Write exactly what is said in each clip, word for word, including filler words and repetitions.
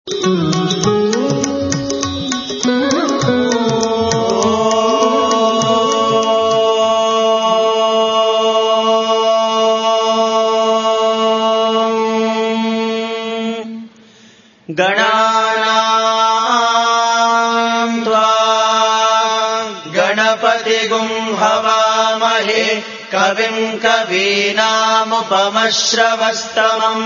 गणानाम् त्वा गणपतिगुं हवामहे कविम् कवीनामुपमश्रवस्तमम्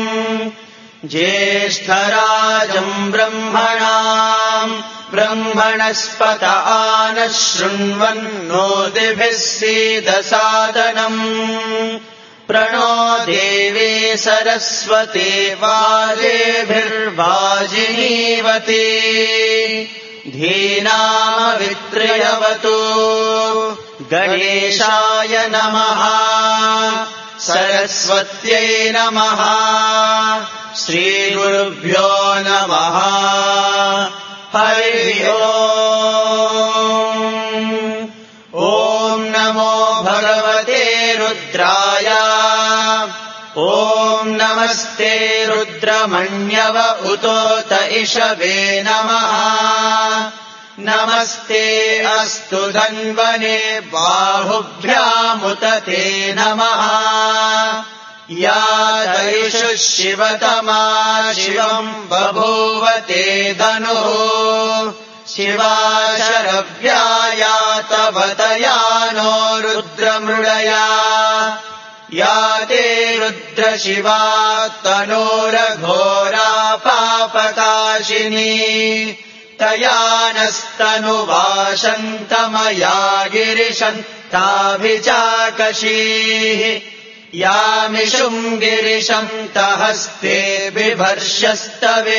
ज्येष्ठराजम् ब्रह्मणाम् ब्रह्मणस्पत आनः शृण्वन्नोतिभिः सीदसादनम् प्रणो देवी सरस्वती वाजेभिर्वाजिनीवती धीनामवित्रयवतु गणेशाय नमः सरस्वत्यै नमः श्रीगुरुभ्यो नमः हरि ओम् ॐ नमो भगवते रुद्राय ॐ नमस्ते रुद्रमण्यव उतोत इषवे नमः नमस्ते अस्तु धन्वने बाहुभ्यामुत ते नमः या तैषुः शिवतमा शिवम् बभूव ते धनुः शिवा शरव्याया तव तया नो रुद्रमृडया या ते रुद्रशिवा तनोरघोरा पापकाशिनी तया नस्तनुवाशन्तमया गिरिशन्ताभिचाकशीः यामिषुम् गिरिशन्तहस्ते बिभर्षस्तवे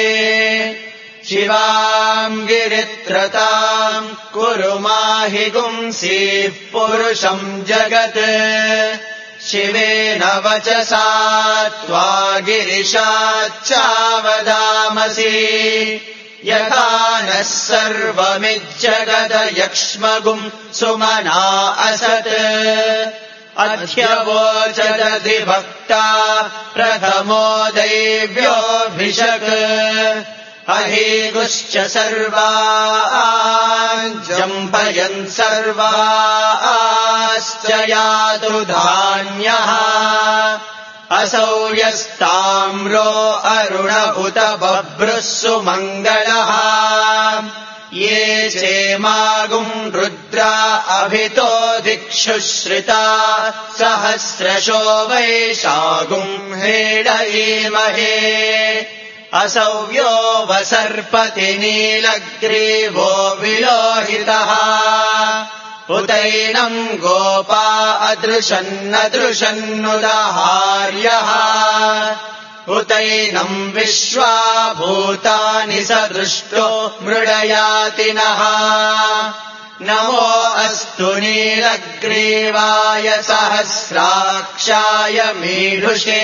शिवाम् गिरित्रताम् कुरु माहि गुंसीः पुरुषम् जगत् शिवेन वचसा त्वा गिरिशाच्चावदामसि यथा नः सर्वमिज्जगदयक्ष्मगुम् सुमना असत् अध्यवोचदधिभक्ता प्रथमो दैव्योऽभिषक् अहीगुश्च सर्वान् जम्पयन् सर्वाश्च यातु धान्यः असौ यस्ताम्रो अरुण उत बभ्रुः सुमङ्गलः ये चेमागुम् रुद्रा अभितो दिक्षुश्रिता सहस्रशो वैशागुम् हेडयीमहे असौव्यो वसर्पति नीलग्रीवो विलोहितः उतैनम् गोपा अदृशन्नदृशन्नुदहार्यः उतैनम् विश्वा भूतानि स दृष्टो मृडयातिनः नमो अस्तु नीलग्रीवाय सहस्राक्षाय मीढुषे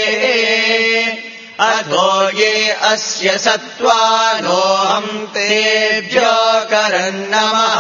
अथो ये अस्य सत्त्वानोऽहम् तेभ्यो करन्नमः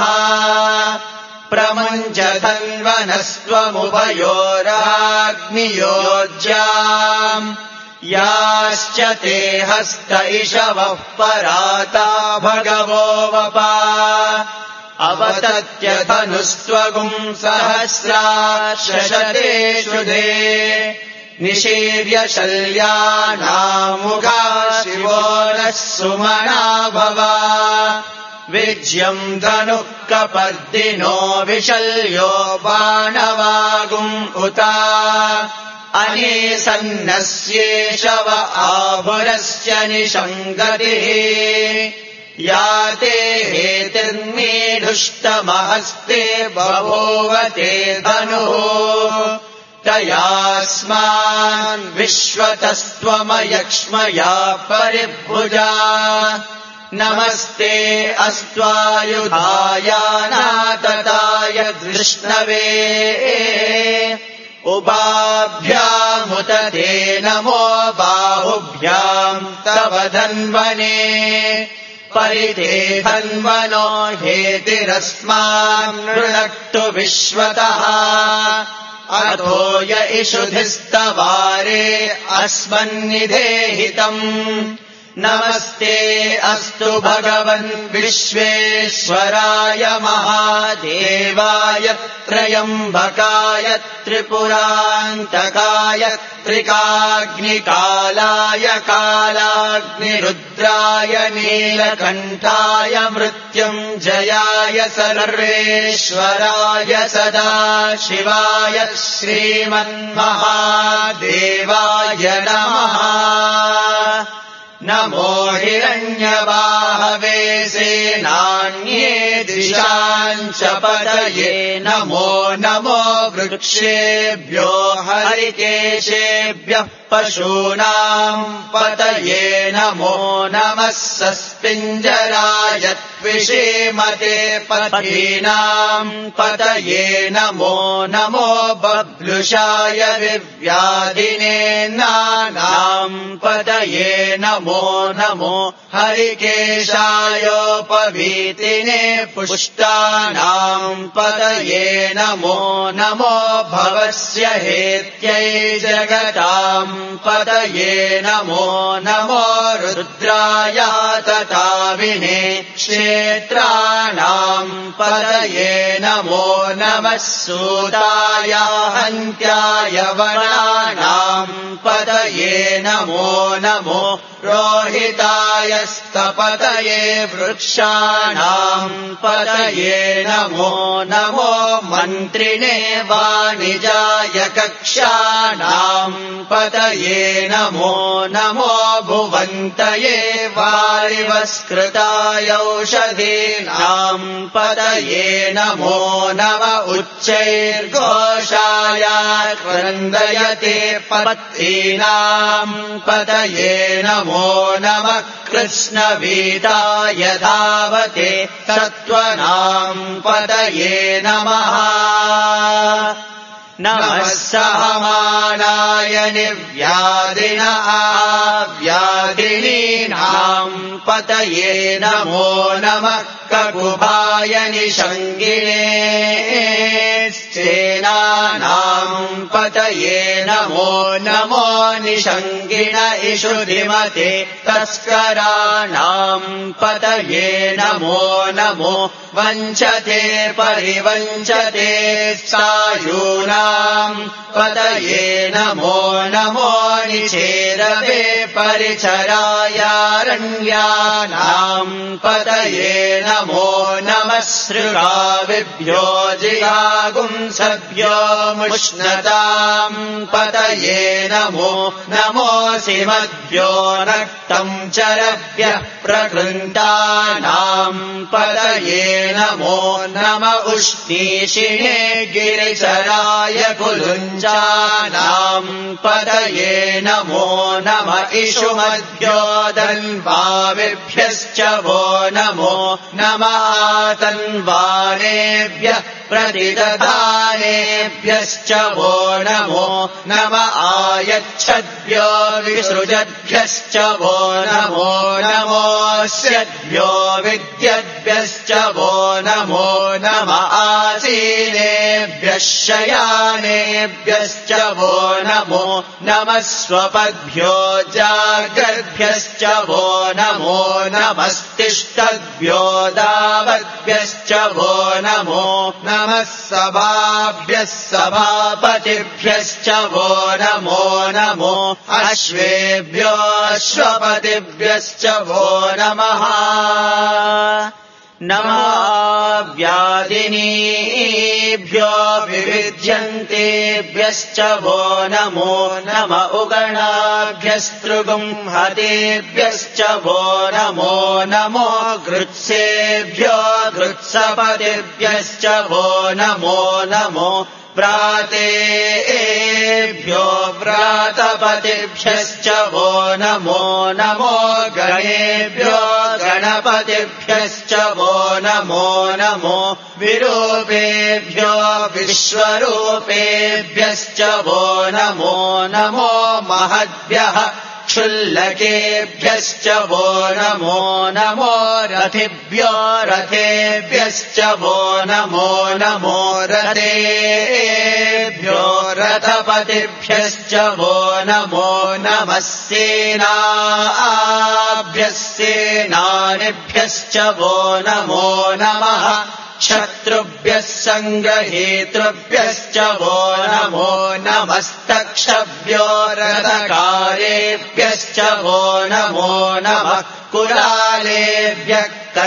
प्रमञ्चधन्वनस्त्वमुभयोराग्नियोज्याम् याश्च ते हस्त इषवः पराता भगवो वपा अवतत्य धनुस्त्वगुम् सहस्राशते शुधे निशीर्य शल्यानामुगा शिवो नः सुमना भवा विज्यम् धनुः कपर्दिनो विशल्यो बाणवागुम् उता अनीसन्नस्येषव आभुरस्य निषङ्गतिः या ते हेतिर्मीढुष्टमहस्ते बभूव ते धनुः तयास्मान् विश्वतस्त्वमयक्ष्मया परिभुजा नमस्ते अस्त्वायुधायानातताय धृष्णवे उभाभ्यामुत ते नमो बाहुभ्याम् तव धन्वने परिते धन्वनो हेतिरस्मान् नृणक्तु विश्वतः अथो य इषुधिस्तवारे अस्मन्निधेहितम् नमस्ते अस्तु भगवन् विश्वेश्वराय महादेवाय त्रयम्बकाय त्रिपुरान्तकाय त्रिकाग्निकालाय कालाग्निरुद्राय नीलकण्ठाय मृत्युञ्जयाय सर्वेश्वराय सदाशिवाय श्रीमन्महादेवाय नमः। नमो हिरण्यबाहवे सेनान्ये दिशाञ्च पतये नमो नमो वृक्षेभ्यो हरिकेशेभ्यः पशूनाम् पतये नमो नमः सस्पिञ्जराय त्विषीमते पथीनाम् पतये नमो नमो बभ्लुषाय विव्याधिने नानाम् पतये नमो नमो हरिकेशायोपवीतिने पुष्टानाम् पतये नमो नमो भवस्य हेत्यै जगताम् पतये नमो नमो रुद्राय तताविने क्षेत्राणाम् पतये नमो नमः सूताय हन्त्याय वनानाम् पतये नमो नमो रोहिताय स्तपतये वृक्षाणाम् पतये नमो नमो मन्त्रिणे वाणिजाय कक्षाणाम् पतये नमो नमो भुवन्तये वारिवस्कृताय औषधीनाम् पतये नमो नम उच्चैर्घोषाय क्रन्दयते पत्नीनाम् पतये नमो नमः कृष्णवीताय धावते सत्त्वनाम् पतये नमः। नमः सहमानाय निर्व्याधिन आव्याधिनीनाम् पतये नमो नमः ककुभाय निषङ्गिणे सेनानाम् पतये नमो नमो निषङ्गिण इषुधिमते तस्कराणाम् पतये नमो नमो वञ्चते परिवञ्चते सायूनाम् पतये नमो नमो निचेरवे परिचरायारण्यानाम् पतये नमो नमः सृगाविभ्यो जिगागुंसभ्यो मुष्णताम् पतये नमो नमोऽसिमद्भ्यो रक्तम् चरभ्यः प्रकृन्तानाम् पतये नमो नम उष्णीषिणे गिरिचराय कुलुञ्जानाम् पतये नमो नम इषुमद्भ्यो दन्वाविभ्यश्च वो नमो नमः तन्वानेभ्यः प्रतिदधानेभ्यश्च वो नमो नम आयच्छद्भ्यो विसृजद्भ्यश्च वो नमो नमोऽस्यद्भ्यो विद्यद्भ्यश्च वो नमो नम आसीनेभ्यः शयानेभ्यश्च वो नमो नमः स्वपद्भ्यो जागर्भ्यश्च वो नमो नमस्तिष्ठद्भ्यो दावद्भ्यश्च वो नमो नमः सभाभ्यः सभापतिभ्यश्च वो नमो नमो अश्वेभ्यो अश्वपतिभ्यश्च वो नमः। नमो व्याधिनीभ्यो विविध्यन्तेभ्यश्च वो नमो नम उगणाभ्यस्तृगुंहतेभ्यश्च वो नमो नमो गृत्सेभ्यो गृत्सपतिभ्यश्च वो नमो नमो व्रातेभ्यो व्रातपतिभ्यश्च वो नमो नमो गणेभ्यो गणपतिभ्यश्च वो नमो नमो विरूपेभ्यो विश्वरूपेभ्यश्च वो नमो नमो महद्भ्यः क्षुल्लकेभ्यश्च वो नमो नमो रथिभ्यो रथेभ्यश्च वो नमो नमो रथेभ्यो रथपतिभ्यश्च वो नमो नमः सेनाभ्यः सेनानिभ्यश्च वो नमो नमः शत्रुभ्यः सङ्ग्रहेतृभ्यश्च वो नमो नमस्तक्षभ्यो रथकारेभ्यश्च वो नमो नमः कुलालेभ्यः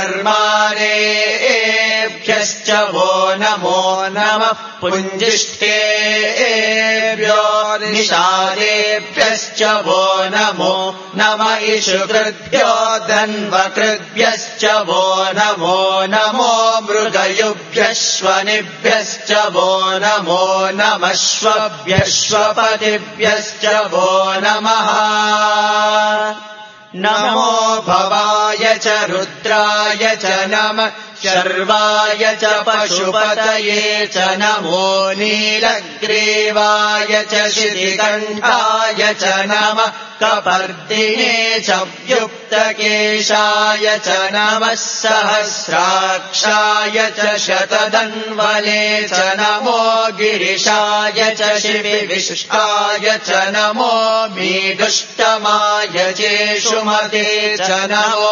कर्मारेभ्यश्च वो नमो नमः पुञ्जिष्ठेभ्यो निषादेभ्यश्च वो नमो नमः इषुकृभ्यो धन्वकृभ्यश्च वो नमो नमो मृगयुभ्यश्वनिभ्यश्च वो नमो नमः श्वभ्यश्वपतिभ्यश्च वो नमः नमो भवाय च रुद्राय च नमः शर्वाय च पशुपतये च नमो नीलग्रीवाय च शितिकण्ठाय च नमः कपर्दिने च व्युक्तकेशाय च नमः सहस्राक्षाय च शतधन्वने च नमो गिरिशाय च शिविविष्टाय च नमो मीदुष्टमाय चेषुमते च नमो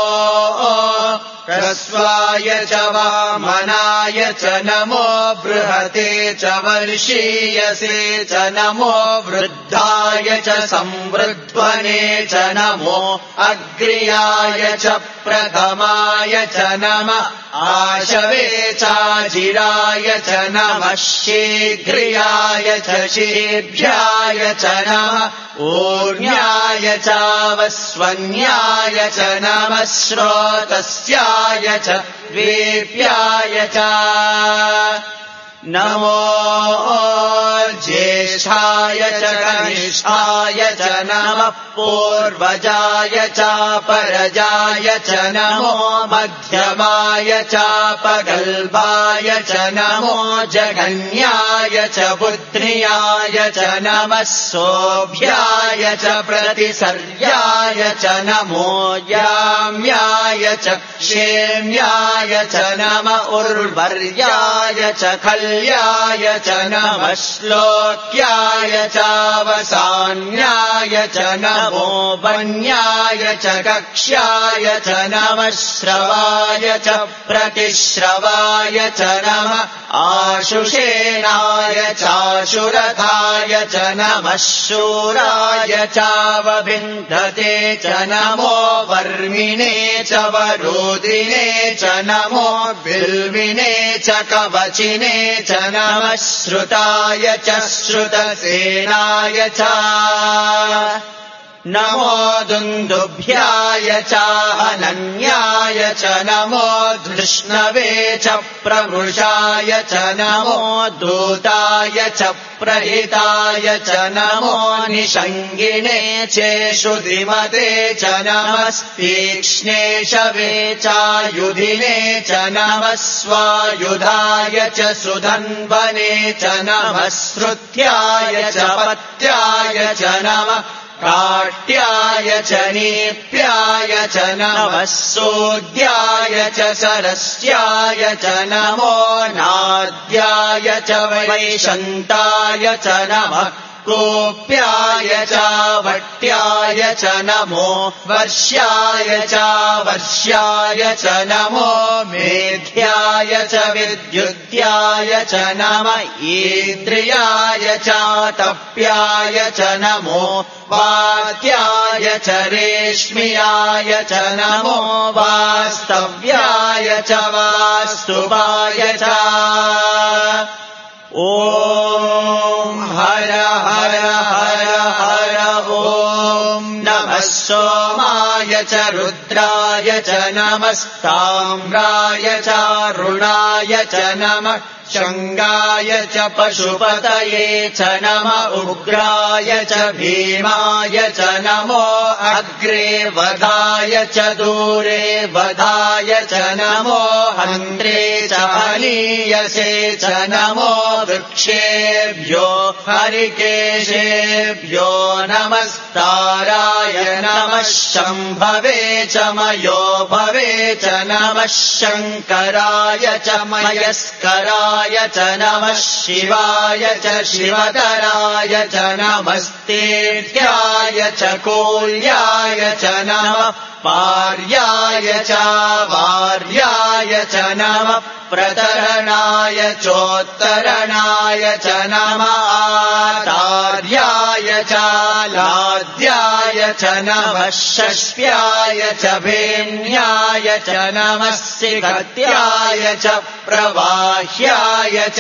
ह्रस्वाय च वामनाय च नमो बृहते च वर्षीयसे च नमो वृद्धाय च संवृध्वने च नमो अग्र्याय च प्रथमाय च नमः आशवे चाजिराय च नमः शीघ्रियाय च शीघ्राय च नमः ऊर्ण्याय चावस्वन्याय च नमः श्रोतस्याय च द्वीप्याय च नमो ज्येष्ठाय च कनिष्ठाय च नमः पूर्वजाय चापरजाय च नमो मध्यमाय चापगल्भाय च नमो जगन्याय च पुत्र्याय च नमः सोभ्याय च प्रतिसर्याय च नमो याम्याय च क्षेम्याय च नमः उर्वर्याय च खल्याय च नमः श्लोक्याय चावसान्याय च नमो वन्याय च कक्ष्याय च नमः श्रवाय च प्रतिश्रवाय च नमः आशुषेणाय चाशुरथाय च नमः शूराय चावभिन्धते च नमो वर्मिणे च वरोदिने च नमो बिल्विने च कवचिने च नमः श्रुताय च श्रुतसेनाय च नमो दुन्दुभ्याय चाहनन्याय च नमो धृष्णवे च प्रवृषाय च नमो दूताय च प्रहिताय च नमो निषङ्गिणे चेषुधिमते च नमः तीक्ष्णेशवे चायुधिने च नमः स्वायुधाय च सुधन्वने च नमः श्रुत्याय च पत्याय च नमः काट्याय च नीप्याय च नमः सोद्याय च सरस्याय च नमो नाद्याय च वैशन्ताय च नमः कोप्याय च वट्याय च नमो वर्ष्याय च वर्ष्याय च नमो मेध्याय च विद्युत्याय च नमः ईन्द्रियाय च तप्याय च नमो वात्याय च रेश्म्याय च नमो वास्तव्याय च वास्तुवाय च ॐ हर हर हर हर ॐ नमः सोमाय च रुद्राय च नमस्ताम्राय च रुणाय च नमः शङ्गाय च पशुपतये च नम उग्राय च भीमाय च नमो अग्रे वधाय च दूरे वधाय च नमो हन्त्रे च हनीयसे च नमो वृक्षेभ्यो हरिकेशेभ्यो नमस्ताराय नमः शम्भवे च मयो भवे च नमः शङ्कराय च मयस्कराय च नमः शिवाय च शिवतराय च नमस्तेऽध्याय च कोल्याय च नमः पार्याय च वार्याय च नमः प्रतरणाय चोत्तरणाय च नमः आचार्याय च लाद्याय च नमः षष्ट्याय च भेन्याय च नमः सिकत्याय च प्रवाह्याय च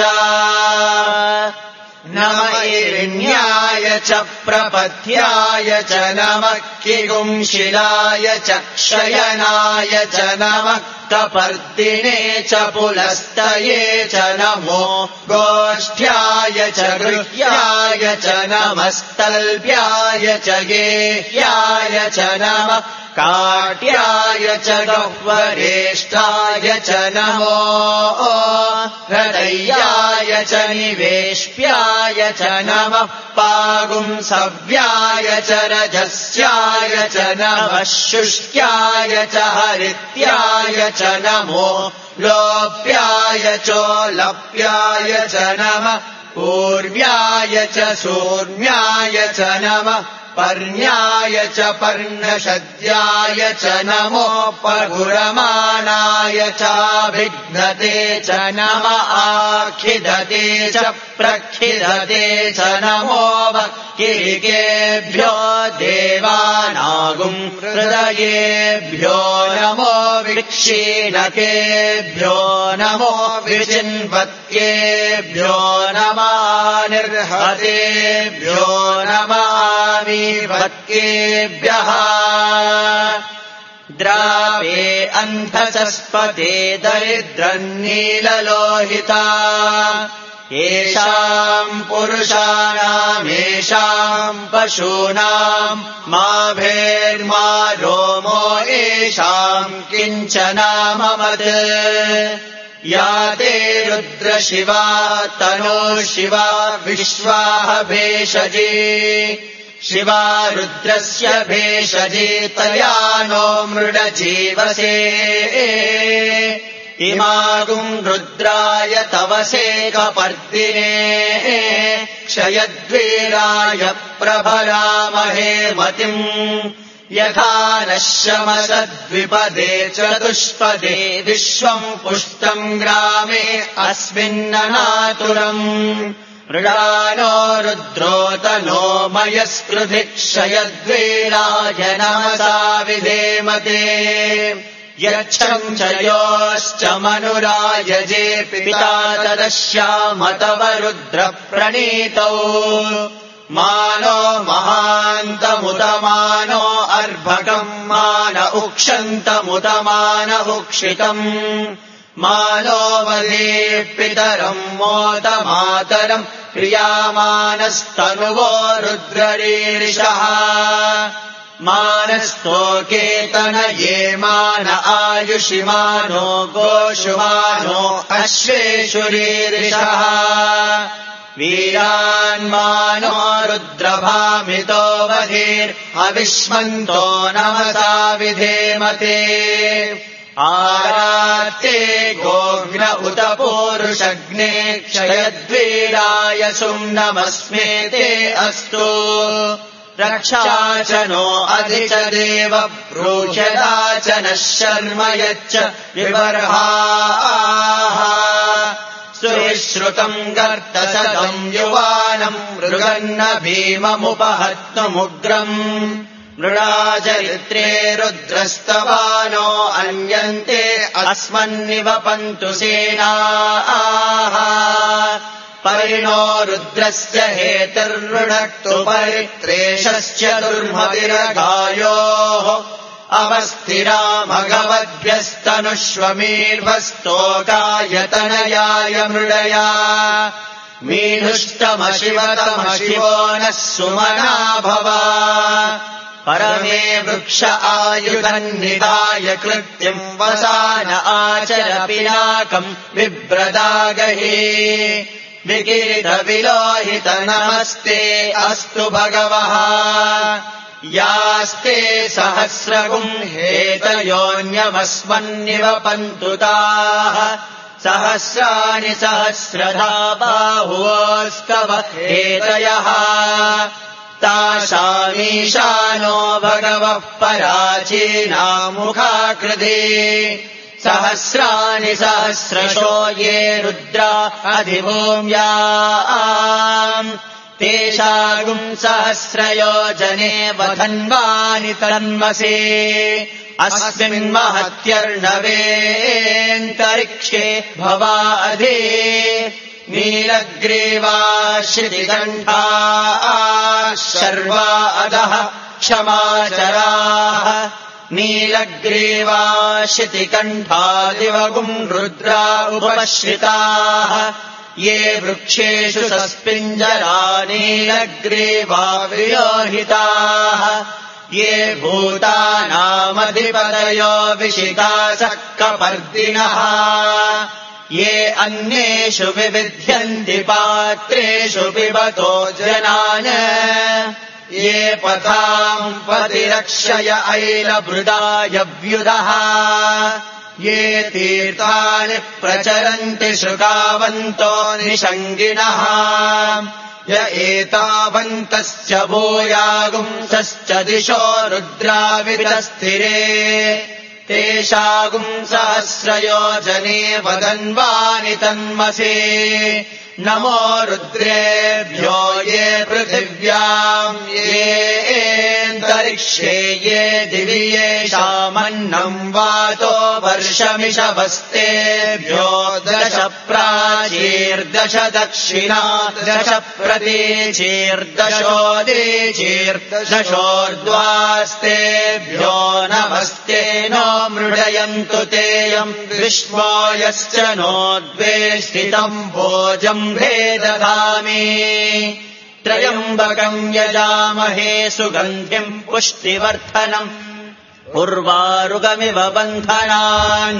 नमः ईरिण्याय च प्रपथ्याय च नमः किगुंशिलाय च क्षयनाय च नमः कपर्दिने च पुलस्तये च नमो गोष्ठ्याय च गृह्याय च नमस्तल्प्याय च गेह्याय च नमः काट्याय च गह्वरेष्ठाय च नमो हृदयाय च निवेश्याय च नमः पागुंसव्याय च रजस्याय च नमः शुष्क्याय च हरित्याय च नमो लोप्याय चोलप्याय च नमः पूर्व्याय च सूर्म्याय च नमः पर्ण्याय च पर्णशद्याय च नमो पगुरमाणाय चाभिघ्नते च नम आखिदते च प्रखिदते च नमो वक्किरिकेभ्यो देवानागुं हृदयेभ्यो नमो विक्षीणकेभ्यो नमो विचिन्वत्केभ्यो नमः निर्हतेभ्यो नमामि वत्केभ्यः द्रावे अन्धचस्पते दरिद्रन्नीललोहिता येषाम् पुरुषाणामेषाम् पशूनाम् मा भेर्मा रोमो येषाम् किञ्चनाममत् या ते रुद्रशिवा तनो शिवा विश्वाह भेषजे शिवा रुद्रस्य भेषजे तया नो मृडजीवसे इमागुं रुद्राय तवसे कपर्दिने क्षयद्वीराय प्रभरामहे मतिम् यथा नः शमसद्विपदे चतुष्पदे विश्वम् पुष्टम् ग्रामे अस्मिन्ननातुरम् मृडानो रुद्रोतनो मयस्कृधि क्षयद्वीराय नमसा विधेमते यच्छम् च योश्च मनुरायजे पिता तदश्यामतव रुद्रप्रणीतौ मानो महान्तमुदमानो अर्भकम् मान उक्षन्तमुदमान उक्षितम् मानो वदे पितरम् मोदमातरम् प्रियामानस्तनुवो रुद्ररीरिषः मानस्तोकेतन ये मान आयुषिमानो गोषुमानो अश्वेषुरीरिषः वीरान्मानो रुद्रभामितो वधीर्हविष्मन्तो नमसा विधेमते आरात्ते गोघ्न उत पूरुषग्ने क्षयद्वीराय सुम्नमस्मेते अस्तु रक्षा च नो अधि च देव ब्रूह्यदा च नः शर्म यच्च विबर्हाः सुविश्रुतम् गर्तसदम् युवानम् मृगन्न भीममुपहत्तुमुग्रम् मृडाचरित्रे रुद्रस्तवानो अन्यन्ते अस्मन्निवपन्तु सेनाः परिणो रुद्रस्य हेतुर्वृणक्तु परित्रेषस्य दुर्मतिरगायोः अवस्थिरामगवद्भ्यस्तनुष्वमीर्वस्तोकायतनयाय मृडया मीढुष्टमशिवतमशिवो नः सुमना भव परमे वृक्ष आयुधन्निधाय कृत्यम् वसान आचर पिनाकम् बिभ्रदागहि विकिरितविलोहित नमस्ते अस्तु भगवः यास्ते सहस्रगुंहेतयोऽन्यमस्मन्निवपन्तु ताः सहस्राणि सहस्रधा बाहुवोस्तव हेतयः तासामीशानो भगवः पराचीनामुखाकृति सहस्राणि सहस्रशो ये रुद्रा अधिभूम्याम् तेषागुम् सहस्रयोजने वधन्वानि तन्मसे अस्मिन्महत्यर्णवेऽन्तरिक्षे भवाधि नीलग्रीवाश्रितिकण्ठाः शर्वा अधः क्षमाचराः नीलग्रीवाश्रितिकण्ठादिवगुम् रुद्रा उपश्रिताः ये वृक्षेषु सस्पिञ्जरा नीलग्रीवा विलोहिताः ये भूतानामधिपतयो विशितासः कपर्दिनः ये अन्येषु विविध्यन्ति पात्रेषु पिबतो जनान् ये पथाम् पतिरक्षय ऐलभृदाय व्युदः ये तीर्थानि प्रचरन्ति शुकावन्तो निषङ्गिणः य एतावन्तश्च भूयागुंसश्च दिशो रुद्रावितस्थिरे तेषागुम् सहस्रयोजने वदन्वानि तन्मसे नमो रुद्रेभ्यो ये पृथिव्याम् येऽन्तरिक्षे ये दिवि येषामन्नम् वातो वर्षमिषवस्तेभ्यो दश प्राचीर्दश दक्षिणा दश प्रतीचीर्दशोदीचीर्दशोर्ध्वास्तेभ्यो नमस्ते नो मृडयन्तु तेयम् विश्वो यश्च नोद्वेष्टितम् भोजम् भेदधामि त्रयम्बकम् यजामहे सुगन्धिम् पुष्टिवर्धनम् उर्वारुकमिव बन्धनान्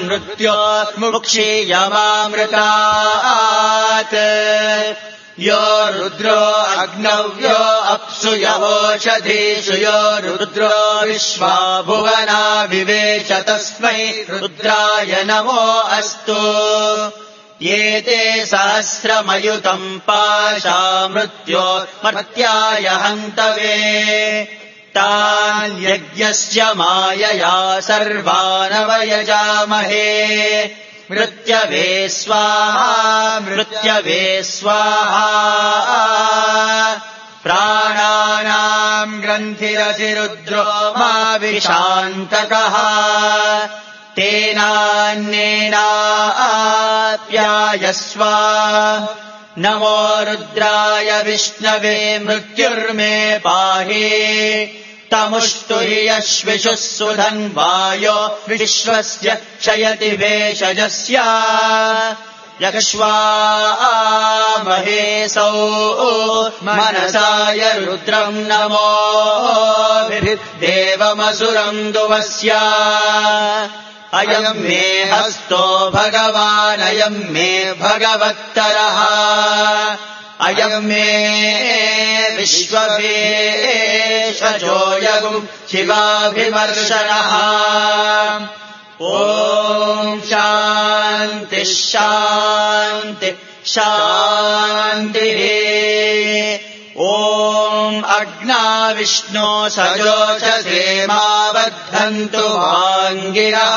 मृत्योर्मुक्षीयमामृतात् यो रुद्रो अग्नव्यो अप्सु यवोषधीषु यो रुद्रो विश्वा भुवना विवेश तस्मै रुद्राय नमो अस्तु ये ते सहस्रमयुतम् पाशा मृत्यो मर्त्याय हन्तवे तान् यज्ञस्य मायया सर्वानवयजामहे मृत्यवे स्वाहा मृत्यवे स्वाहा प्राणानाम् ग्रन्थिरसिरुद्रो मा विशान्तकः तेनान्येनाप्यायस्व नमो रुद्राय विष्णवे मृत्युर्मे पाहि तमुष्टु हि यश्विषुः सुधन्वायो विश्वस्य क्षयति वेषजस्य यक्ष्वामहेसौ मनसाय रुद्रम् नमोभिर्देवमसुरम् दुवस्य अयम् मे हस्तो भगवानयम् मे भगवत्तरः अयम् मे विश्ववेशजोऽयगुम् शिवाभिमर्शनः ॐ शान्तिः शान्तिः शान्तिः ॐ अग्नाविष्णो सजोषसे मा बद्धन्तु वाङ्गिरः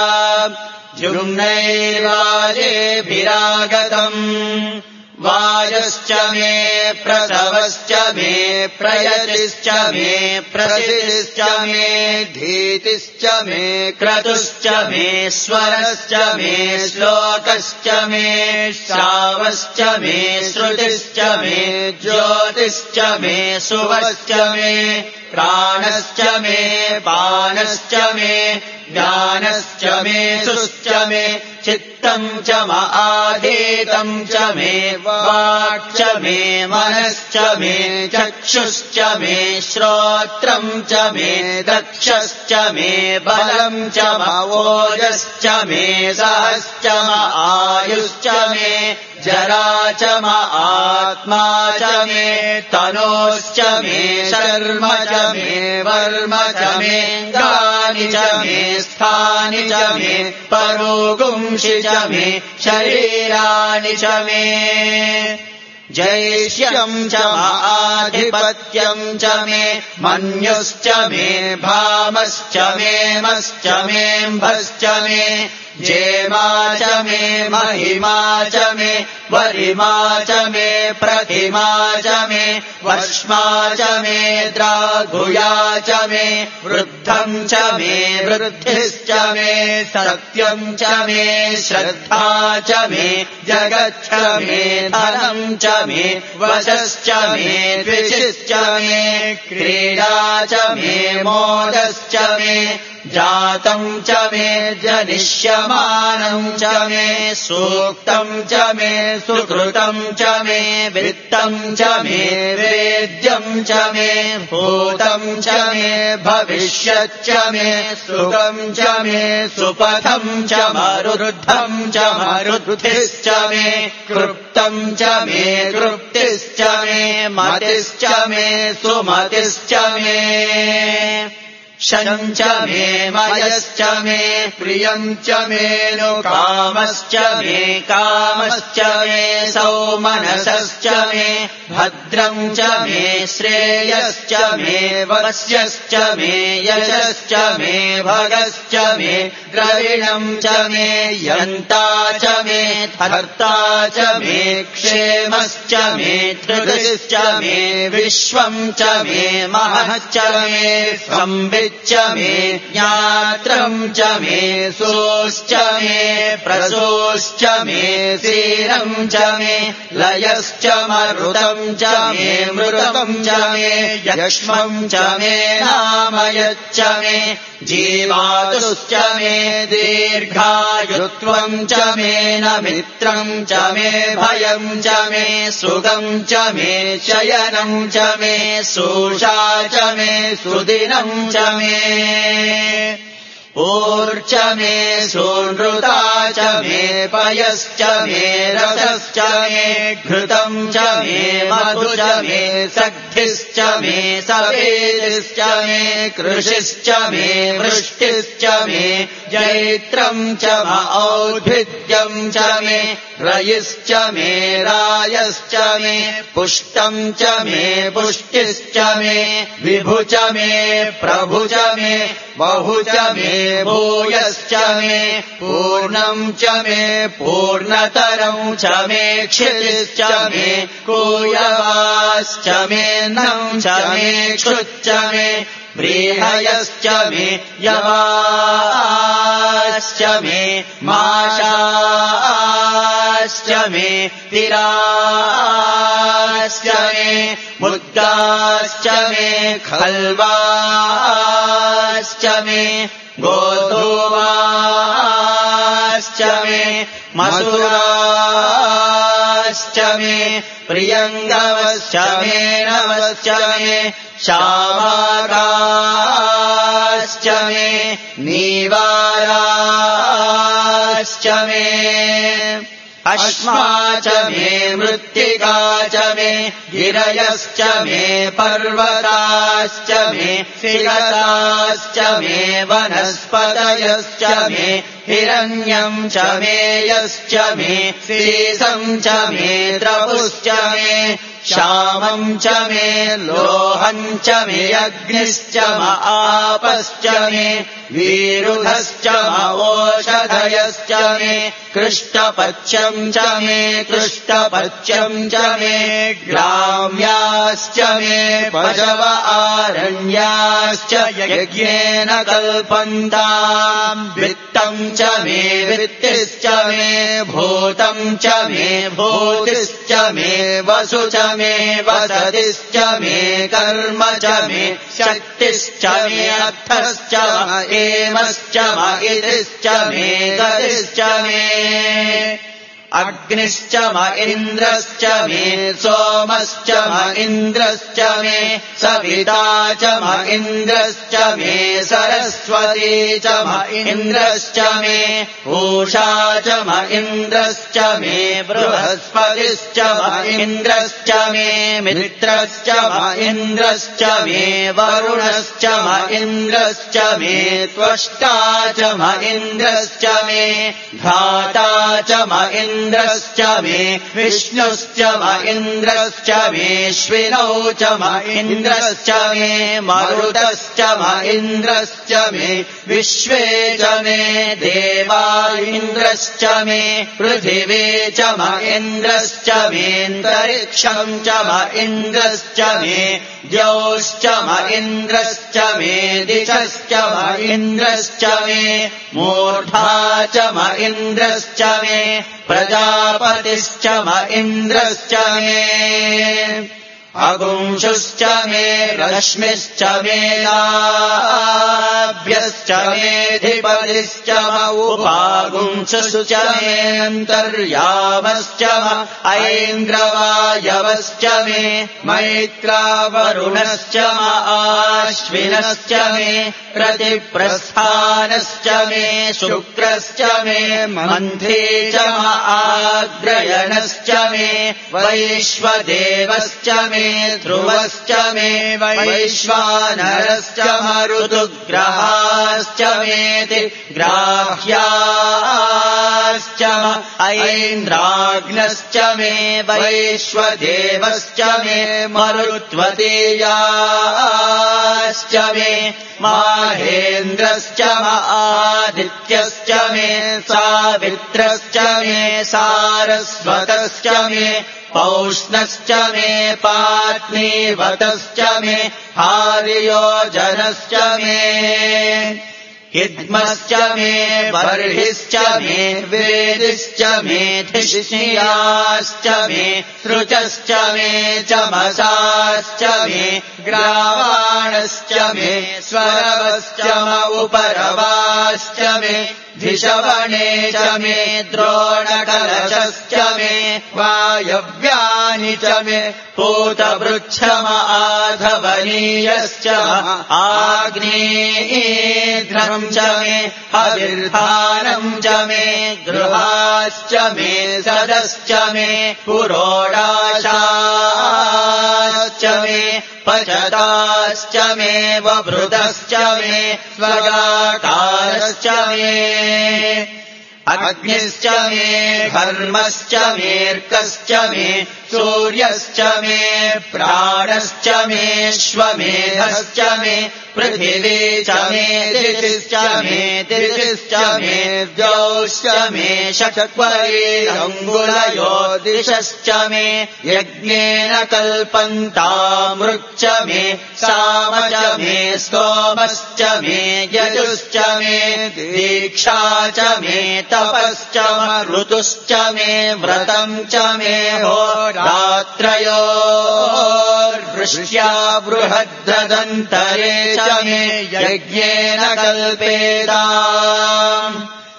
जुम्नैर्वाजेभिरागतम् वायश्च मे प्रसवश्च मे प्रयतिश्च मे प्रसिद्धिश्च मे धीतिश्च मे क्रतुश्च मे स्वरश्च मे श्लोकश्च मे श्रावश्च मे श्रुतिश्च मे ज्योतिश्च मे सुवश्च मे प्राणश्च मे पानश्च मे ज्ञानश्च मे सुश्च मे चित्तम् च मआधीतम् च मे वाक् च मे मनश्च मे चक्षुश्च मे श्रोत्रम् च मे दक्षश्च मे बलम् च मवोजश्च मे सहश्च मआयुश्च मे जरा च मआत्मा च मे तनोश्च मे शर्म च मे वर्म च मे गानि च मे स्थानि च मे परोगुंषि च मे शरीराणि च मे जैष्यम् च मआधिपत्यम् च मे मन्युश्च मे भामश्च मे मश्च मेऽम्भश्च मे जेमा च मे महिमा च मे वरिमा च मे प्रतिमा च मे वश्मा च मे द्राघुया च मे वृद्धम् च मे वृद्धिश्च मे सत्यम् च मे श्रद्धा च मे जगच्च मे धनम् च मे वशश्च मे द्विषश्च मे क्रीडा च मे मोदश्च मे जातम् च मे जनिष्यमानम् च मे सूक्तम् च मे सुकृतम् च मे वित्तम् च मे वेद्यम् च मे भूतम् च मे भविष्यच्च मे सुखम् च मे सुपथम् च मरुद्धम् च मरुद्धिश्च मे कृप्तम् च मे कृप्तिश्च मे मतिश्च मे सुमतिश्च मे शम् च मे मयश्च मे प्रियम् च मे नु कामश्च मे कामश्च मे सौमनसश्च मे भद्रम् च मे श्रेयश्च मे वस्यश्च मे यशश्च मे भगश्च मे द्रविणम् च मे यन्ता च मे धर्ता च मे क्षेमश्च मे धृतिश्च मे विश्वम् च मे महश्च मे संवित् च मे ज्ञात्रम् च मे सोश्च मे प्रसोश्च मे सीरम् च मे लयश्च मरुतम् च मे मृतम् च मे यक्ष्मम् च मे नामयच्च मे जीवातुश्च मे दीर्घायुत्वम् च मे न मित्रम् च मे भयम् च मे सुखम् च मे शयनम् च मे सोषा च मे सुदिनम् च मे ऊर्च मे सोनृता च मे पयश्च मे रसश्च मे घृतम् च मे मधु च मे सग्धिश्च मे सवेदिश्च मे कृषिश्च मे वृष्टिश्च मे जैत्रम् च औद्भिद्यम् च मे रयिश्च मे रायश्च मे पुष्टम् च मे पुष्टिश्च मे विभु च मे प्रभु च मे बहु च मे भूयश्च मे पूर्णम् च मे पूर्णतरम् च मे क्षितिश्च मे कूयवाश्च मे नम् च मे क्षुच्च मे व्रीहयश्च मे यवाश्च मे माशाश्च मे तिराश्च मे मुद्गाश्च मे खल्वाश्च मे गोधूमाश्च मे मसुराश्च मे प्रियङ्गवश्च मे नवश्च मे शामागाश्च मे नीवाराश्च मे अश्मा च मे मृत्तिका च मे गिरयश्च मे पर्वताश्च मे शिखराश्च मे वनस्पतयश्च मे हिरण्यम् च मे यश्च मे सीसम् च मे द्रवुश्च मे श्यामम् च मे लोहम् च मे अग्निश्च आपश्च मे वीरुधश्च ओषधयश्च मे कृष्टपच्यम् च मे कृष्टपच्यम् च मे ग्राम्याश्च मे पशव आरण्याश्च यज्ञेन कल्पन्ताम् वित्तम् च मे वित्तिश्च मे भूतम् च मे भूतिश्च मे वसु च मे वसतिश्च मे कर्म च मे शक्तिश्च मे अर्थश्च एमश्च इतिश्च मे गतिश्च मे अग्निश्च म इन्द्रश्च मे सोमश्च म इन्द्रश्च मे सविता च म इन्द्रश्च मे सरस्वती च म इन्द्रश्च मे पूषा च म इन्द्रश्च मे बृहस्पतिश्च म इन्द्रश्च मे मित्रश्च म इन्द्रश्च मे वरुणश्च म इन्द्रश्च मे त्वष्टा च म इन्द्रश्च मे भ्राता च म इन्द्रश्च मे विष्णुश्च म इन्द्रश्च मेऽश्विनौ च म इन्द्रश्च मे मरुतश्च म इन्द्रश्च मे विश्वे च मे देवा इन्द्रश्च मे पृथिवी च म इन्द्रश्च मेऽन्तरिक्षम् च म इन्द्रश्च मे द्यौश्च म इन्द्रश्च मे दिशश्च म इन्द्रश्च मे मूर्धा च म इन्द्रश्च मे प्रजापतिश्च म इन्द्रश्च मे अगुंशुश्च मे रश्मिश्च मे लाभ्यश्च मेऽधिपतिश्च म उपागुंशुश्च मेऽन्तर्यामश्च म ऐन्द्रवायवश्च मे मैत्रावरुणश्च म आश्विनश्च मे प्रतिप्रस्थानश्च मे शुक्रश्च मे मन्थे च म आग्रयणश्च मे वैश्वदेवश्च मे ध्रुवश्च मे वैश्वानरश्च मरुतुग्रहाश्च मेति ग्राह्याश्च ऐन्द्राग्नश्च मे वैश्वदेवश्च मे मरुत्वतीयाश्च मे माहेन्द्रश्च म आदित्यश्च मे सावित्रश्च मे सारस्वतश्च मे पौष्णश्च मे पात्नीवतश्च मे हार्योजनश्च मे हिद्मश्च मे बर्हिश्च मे वेदिश्च मे धिष्णियाश्च मे सृचश्च मे चमसाश्च मे ग्रावाणश्च मे स्वरवश्च म उपरवाश्च मे धिषवणे च मे द्रोणकलशश्च मे वायव्यानि च मे पूतवृक्ष म आधवनीयश्च आग्नेयेध्रम् च मे हविर्भानम् च मे गृहाश्च मे सदश्च मे पुरोडाशाश्च मे पचताश्च मे ववृतश्च मे स्वगाकारश्च मे अग्निश्च मे घर्मश्च मेऽर्कश्च मे सूर्यश्च मे प्राणश्च मेऽश्वमेधश्च मे पृथिवी च मे दितिश्च मे दितिश्च मे द्यौश्च मे षट्परीरङ्गुलयो दिशश्च मे यज्ञेन कल्पन्तामृक्च मे साम च मे स्तोमश्च मे यजुश्च मे दीक्षा च मे तपश्च ऋतुश्च मे व्रतम् च मे होरात्रयोर्वृष्ट्या बृहद्दन्तरे च मे यज्ञेन कल्पेताम्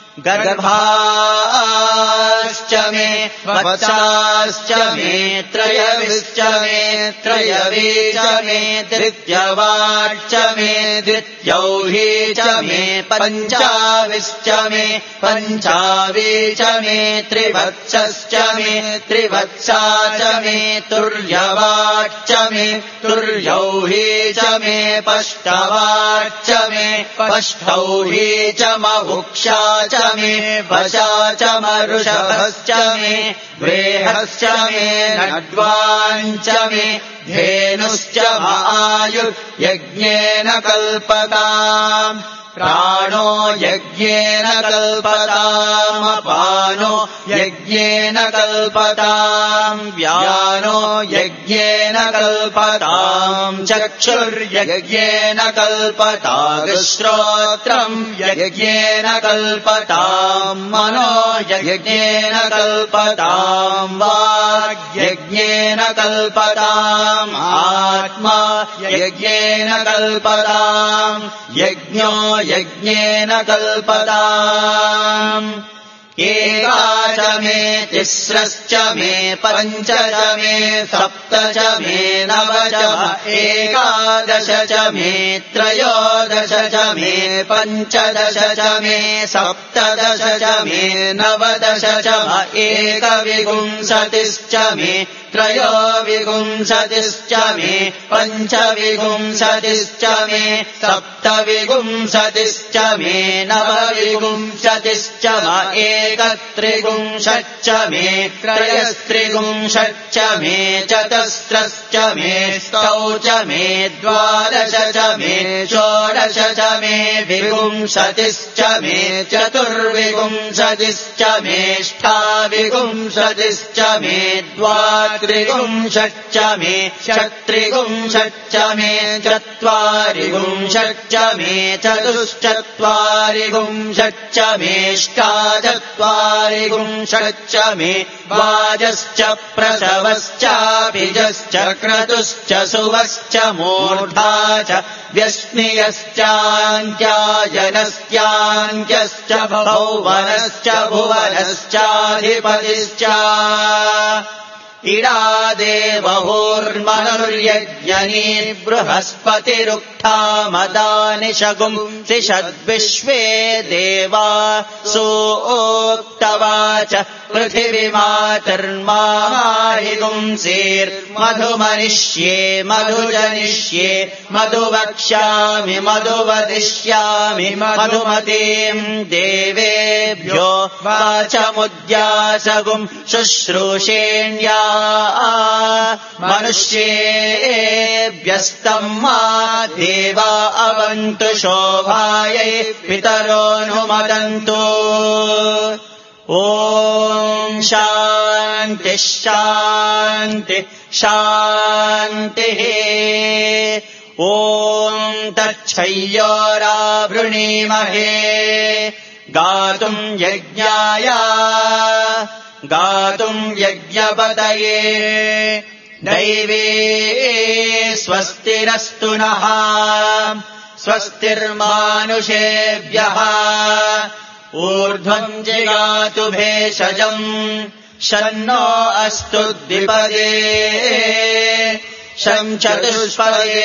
गर्भाश्च मे वत्साश्च मे त्रयविश्च मे त्रयवी च मे द्वितीयवाट्च मे द्वितीयौही च मे पञ्चाविश्च मे पञ्चावी च मे त्रिवत्सश्च मे त्रिवत्सा च मे तुर्यवाट्च मे तुर्यौही च मे पष्टवाट्च मे पष्टौही च महुक्षा च मे वशा च मरुषभश्च मे व्रेहश्च मे नड्वाञ्च मे धेनुश्च आयुर्यज्ञेन कल्पताम् प्राणो यज्ञेन कल्पताम् अपानो यज्ञेन कल्पताम् व्यानो यज्ञेन कल्पताम् चक्षुर्यज्ञेन कल्पताम् श्रोत्रम् यज्ञेन कल्पताम् मनो यज्ञेन कल्पताम् वाग्यज्ञेन कल्पताम् आत्मा यज्ञेन कल्पताम् यज्ञो यज्ञेन कल्पताम् एकाच मे तिस्रश्च मे पञ्च च मे सप्त च मे नव च एकादश च मे त्रयोदश च मे पञ्चदश च मे सप्तदश च मे नवदश च एकविंशतिश्च मे त्रयोविंशतिश्च मे पञ्चविंशतिश्च मे सप्तविंशतिश्च मे नवविंशतिश्च एकत्रिंशच्च मे त्रयस्त्रिंशच्च मे चतस्रश्च मे ष्टौ च मे द्वादश च मे षोडश च मे विंशतिश्च मे चतुर्विंशतिश्च मे ष्टाविंशतिश्च मे द्वात्रिंशच्च मे षट्त्रिंशच्च मे चत्वारिंशच्च मे चतुश्चत्वारिंशच्च मे ष्टाचत्वारिंशच्च मे वाजश्च प्रसवश्चाभिजश्च क्रतुश्च सुवश्च मूर्धा च व्यस्नियश्चान्त्यायनश्चान्त्यश्च भौवनश्च भुवनश्चाधिपतिश्च इडादेवहोर्मनुर्यज्ञनी बृहस्पतिरुक्था मदानि शगुंसि षद्विश्वे देवा सोक्तवाच पृथिवीमातर्माहिगुंसेर्मधुमनिष्ये मधुजनिष्ये मधुवक्ष्यामि मधुवदिष्यामि मधुमतीम् देवेभ्यो वाचमुद्यासगुम् शुश्रूषेण्या मनुष्येभ्यस्तम् मा देवा अवन्तु शोभायै पितरोऽनुमदन्तु ॐ शान्तिः शान्तिः शान्तिः ॐ तच्छय्योरावृणीमहे गातुम् यज्ञाय गातुम् यज्ञपतये दैवे स्वस्तिरस्तु नः स्वस्तिर्मानुषेभ्यः ऊर्ध्वम् जिगातु भेषजम् शन्नो अस्तु द्विपदे शं चतुष्पदे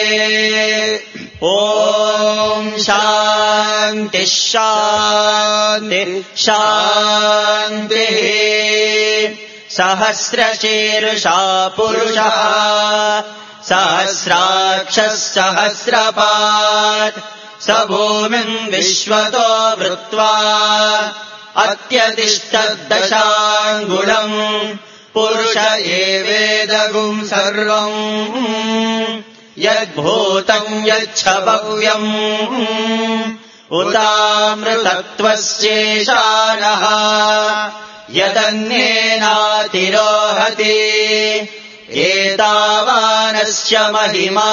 ॐ शान्तिः शान्तिः शान्तिः सहस्रशीर्षा पुरुषः सहस्राक्षः सहस्रपात् स भूमिम् विश्वतो वृत्वा अत्यतिष्ठद्दशाङ्गुलम् पुरुष एवेदगुम् सर्वम् यद्भूतम् यच्छ भव्यम् उतामृतत्वस्येषानः यदन्येनातिरोहति एतावानस्य महिमा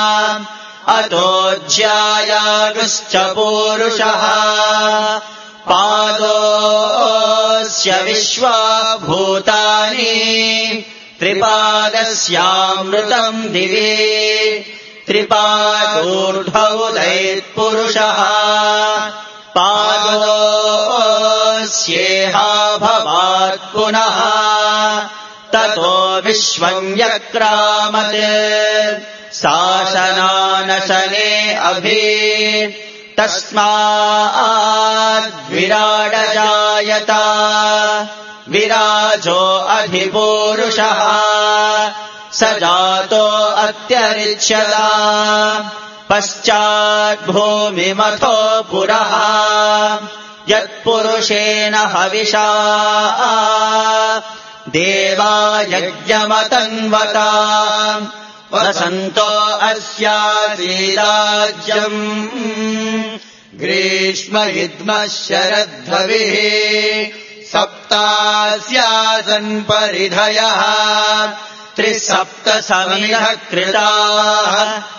अतोऽध्यायागुश्च पूरुषः पादोऽस्य विश्वाभूतानि त्रिपादस्यामृतम् दिवि त्रिपादोर्ध्वौ दैत्पुरुषः पादोऽस्येहा भवात् पुनः ततो विश्वम् यक्रामत् शासनानशने अभि तस्माद्विराडजायत विराजो अधिपूरुषः स जातो अत्यरिच्यता पश्चाद्भूमिमथो पुरः यत्पुरुषेण हविषा देवा यज्ञमतन्वता वसन्तो अस्यासीराज्यम् ग्रीष्म इद्मः शरद्धविः सप्तास्यासन् परिधयः त्रिसप्त समिधः कृताः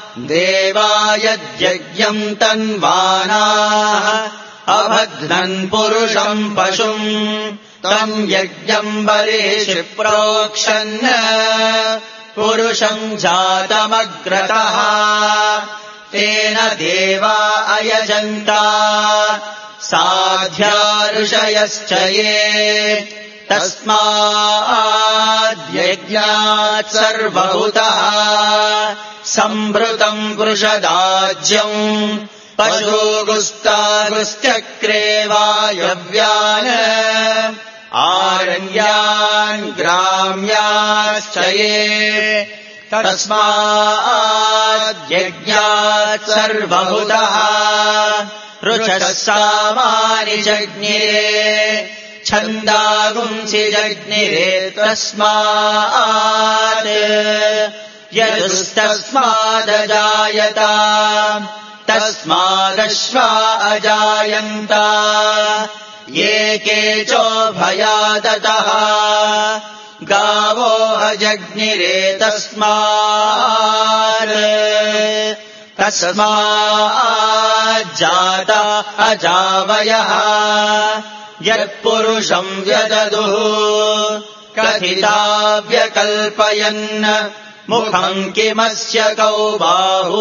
देवायज्ञम् तन्वानाः अभद्रन् पुरुषम् पशुम् तम् यज्ञम् बर्हिषि प्रोक्षन् पुरुषम् जातमग्रतः तेन देवा अयजन्ता साध्या ऋषयश्च ये तस्माद्यज्ञात् सर्वभूतः सम्भृतम् वृषदाज्यम् पशुगुस्तागुस्त्यक्रे वायव्यान् आरण्यान् ग्राम्याश्च ये तस्माद्यज्ञात् सर्वभूतः ऋचः सामानि जज्ञिरे छन्दागुंसि जज्ञिरे तस्मात् यदुस्तस्मादजायत तस्मादश्वा अजायन्त ये केचोभयादतः गावो अजज्ञिरे तस्मात् तस्माज्जाता अजावयः यत्पुरुषम् व्यददुः कथिता व्यकल्पयन् मुखम् किमस्य कौ बाहु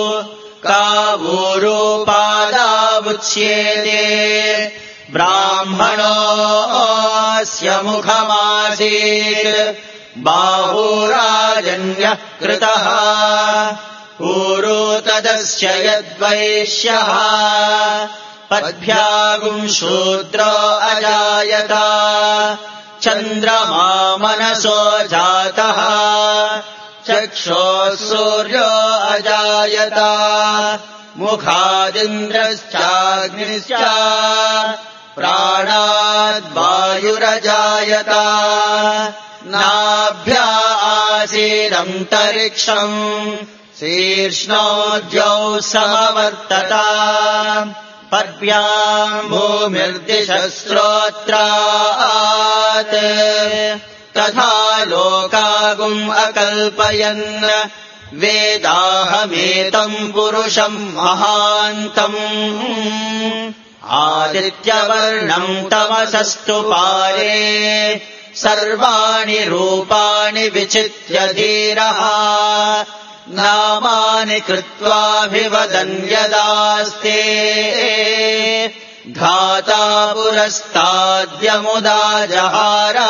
कावूरूपादावुच्येते ब्राह्मणोऽस्य मुखमासीत् बाहुराजन्यः कृतः ऊरू तदस्य यद्वैश्यः पद्भ्यागुम् शूद्रो अजायत चन्द्रमा मनसो जातः चक्षोः सूर्यो अजायत मुखादिन्द्रश्चाग्निश्च प्राणाद्वायुरजायत नाभ्या आसीदन्तरिक्षम् शीर्ष्णोद्यौ समवर्तत पद्भ्याम् भूमिर्दिशः श्रोत्रात् तथा लोकागुम् अकल्पयन् वेदाहमेतम् पुरुषम् महान्तम् आदित्यवर्णम् तमसस्तु पारे सर्वाणि रूपाणि विचित्य धीरः नामानि कृत्वाभिवदन् यदास्ते घाता पुरस्ताद्यमुदा जहारा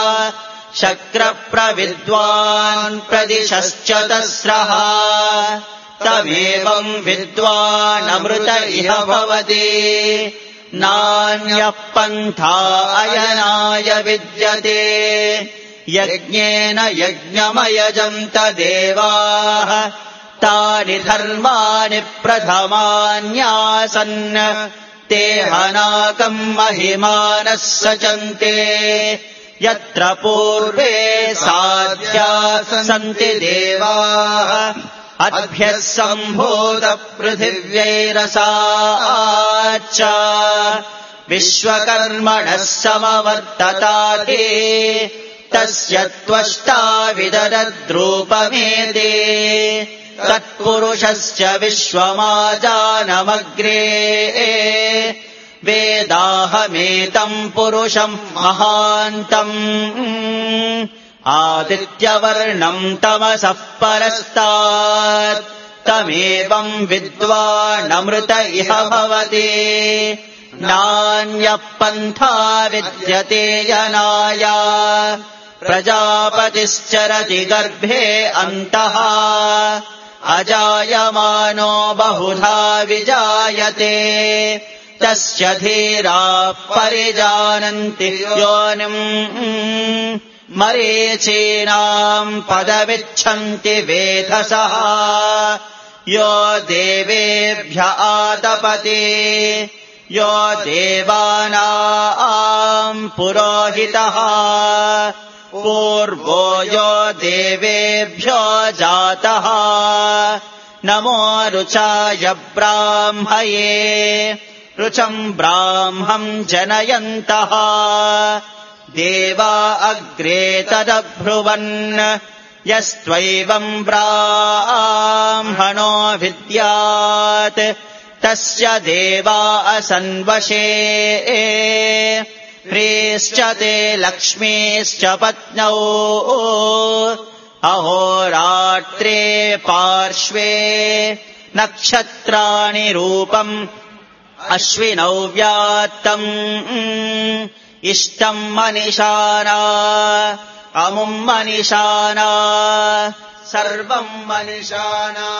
शक्रप्रविद्वान् प्रदिशश्चतस्रः तमेवम् विद्वानमृत इह भवति नान्यः पन्था अयनाय विद्यते यज्ञेन यज्ञमयजन्त देवाः तानि धर्माणि प्रथमान्यासन् ते हनाकम् महिमानः सचन्ते यत्र पूर्वे साध्या सन्ति देवाः अद्भ्यः सम्भूतपृथिव्यैरसाच्च विश्वकर्मणः समवर्तताते तस्य त्वष्टा विददद्रूपमेते तत्पुरुषस्य विश्वमाजानमग्रे वेदाहमेतम् पुरुषम् महान्तम् आदित्यवर्णम् तमसः परस्तात् तमेवम् विद्वानमृत इह भवति नान्यः पन्था विद्यते यनाय प्रजापतिश्चरति गर्भे अन्तः अजायमानो बहुधा विजायते तस्य धीराः परिजानन्ति योनिम् मरीचीनाम् पदमिच्छन्ति वेधसः यो देवेभ्य आतपति यो देवानाम् पुरोहितः पूर्वो यो देवेभ्यो जातः नमो रुचाय ब्राह्मये रुचम् ब्राह्मम् जनयन्तः देवा अग्रे तदब्रुवन् यस्त्वैवम् ब्राह्मणो विद्यात् तस्य देवा असन्वशे प्रेश्च ते लक्ष्मीश्च पत्नौ अहोरात्रे पार्श्वे नक्षत्राणि रूपम् अश्विनौ व्यात्तम् इष्टम् मनिषाना अमुम् मनिषाना सर्वम् मनिषाना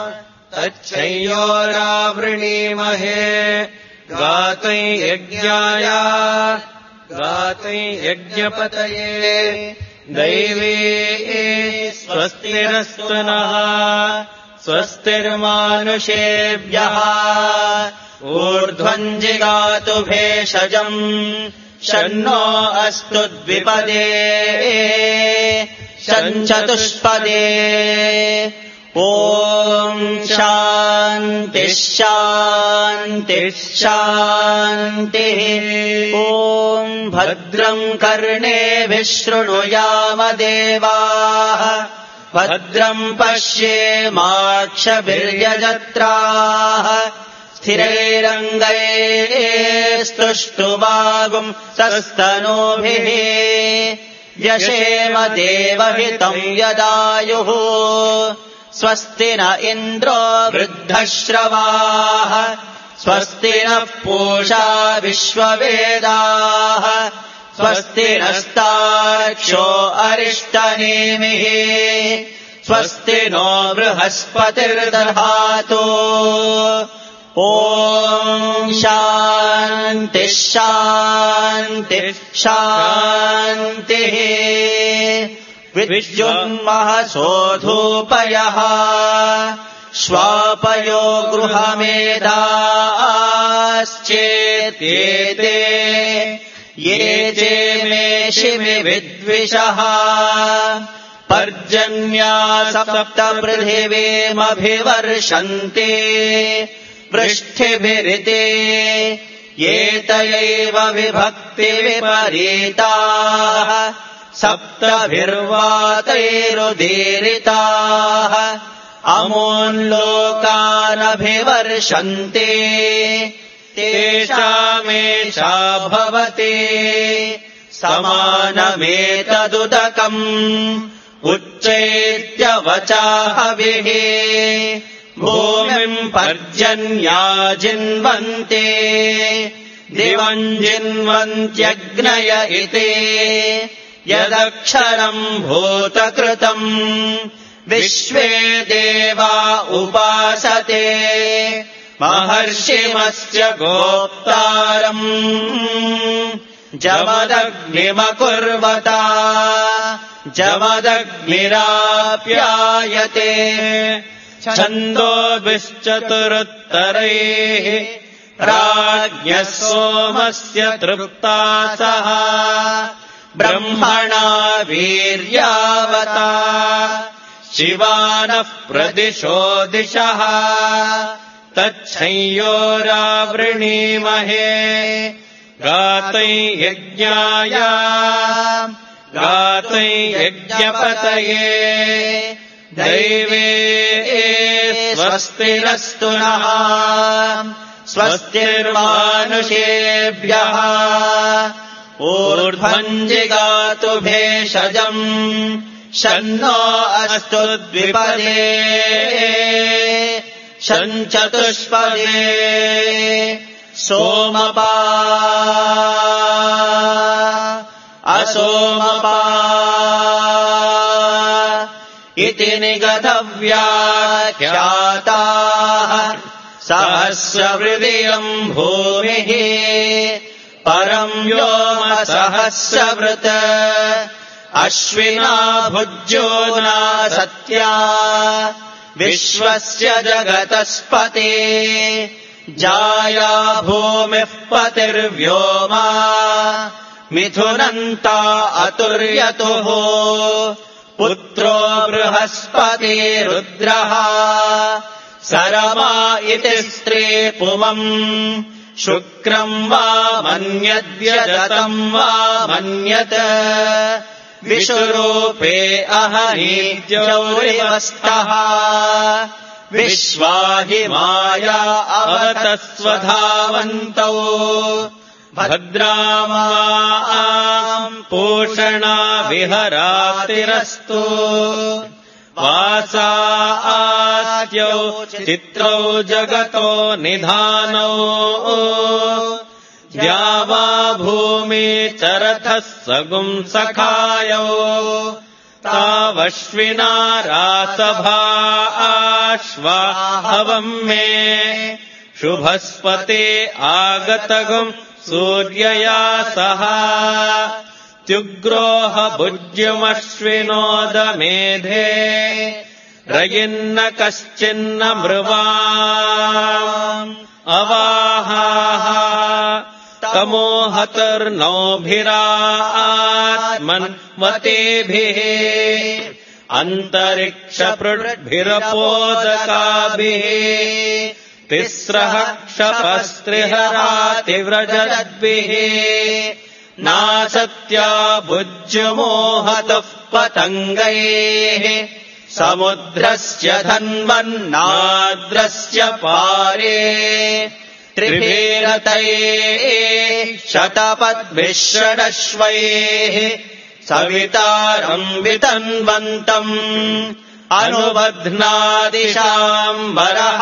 तच्छयोरावृणीमहे गातै यज्ञाय गातै यज्ञपतये दैवे स्वस्तिरस्तु नः स्वस्तिर्मानुषेभ्यः ऊर्ध्वम् जिगातु भेषजम् शन्नो अस्तु द्विपदे शञ्चतुष्पदे ॐ शान्तिः शान्तिः शान्तिः ॐ भद्रम् कर्णेभिः शृणुयाम देवाः भद्रम् पश्येमाक्षभिर्यजत्राः स्थिरैरङ्गैस्तुष्टुवागुम् सस्तनूभिः व्यशेम देवहितम् यदायुः स्वस्ति न इन्द्रो वृद्धश्रवाः स्वस्ति नः पूषा विश्ववेदाः स्वस्ति नस्तार्क्ष्यो अरिष्टनेमिः स्वस्ति नो बृहस्पतिर्दधातु ॐ शान्तिः शान्तिः शान्तिः विद्युन्महसोधूपयः श्वापयो गृहमेधाश्चेत्येते ये चेमेषिमि विद्विषः पर्जन्या सप्त पृथिवीमभिवर्षन्ते वृष्टिभिरिते एतयैव विभक्तिविपरीताः सप्तभिर्वातैरुदीरिताः अमोन्लोकानभिवर्षन्ते तेषामेषा भवति समानमेतदुदकम् उच्चैत्यवचाहविः भूमिम् पर्जन्या जिन्वन्ते दिवम् जिन्वन्त्यग्नय इति यदक्षरम् भूतकृतम् विश्वे देवा उपासते महर्षिमस्य गोप्तारम् जमदग्निमकुर्वता जमदग्निराप्यायते छन्दोभिश्चतुरुत्तरैः राज्ञः सोमस्य तृप्ता सह ब्रह्मणा वीर्यावता शिवानः प्रदिशो दिशः तच्छंयोरावृणीमहे गातै यज्ञाय गातै यज्ञपतये दैवे स्वस्तिरस्तु नः स्वस्तिर्मानुषेभ्यः ऊर्ध्वम् जिगातु भेषजम् शन्नो अस्तु द्विपदे शञ्चतुष्पदे सोमपा असोमपा इति निगतव्याख्याताः सहस्रवृदियम् भूमिः परम् व्योम सहस्रवृत अश्विना भुज्योना सत्या विश्वस्य जगतस्पते जाया भूमिः पतिर्व्योमा मिथुनन्ता अतुर्यतुः पुत्रो बृहस्पति रुद्रः सरमा इति स्त्री पुमम् शुक्रम् वा मन्यद्यजतम् वा मन्यत विषुरूपे अहनीद्यौरिवस्तः विश्वाहि माया अवतस्वधावन्तौ भद्रामाम् पूषणा विहरातिरस्तु वासा आद्यौ चित्रौ जगतो निधानौ द्यावा भूमि चरथः सगुंसखायौ तावश्विना रासभा आश्वाहवम् मे शुभस्पते आगतगुम् सूर्यया सह त्युग्रोह भुज्यमश्विनोदमेधे रयिन्न कश्चिन्न मृवाम् अवाहाः तमोहतर्नोभिरात्मन्वतेभिः अन्तरिक्षपृड्भिरपोदकाभिः तिस्रः क्षपस्त्रिहरातिव्रजद्भिः नासत्या भुज्यमोहतः पतङ्गैः समुद्रस्य धन्वन्नाद्रस्य पारे त्रिभिरतैः शतपद्भिषडश्वैः सवितारम् वितन्वन्तम् अनुबध्नादिशाम्बरः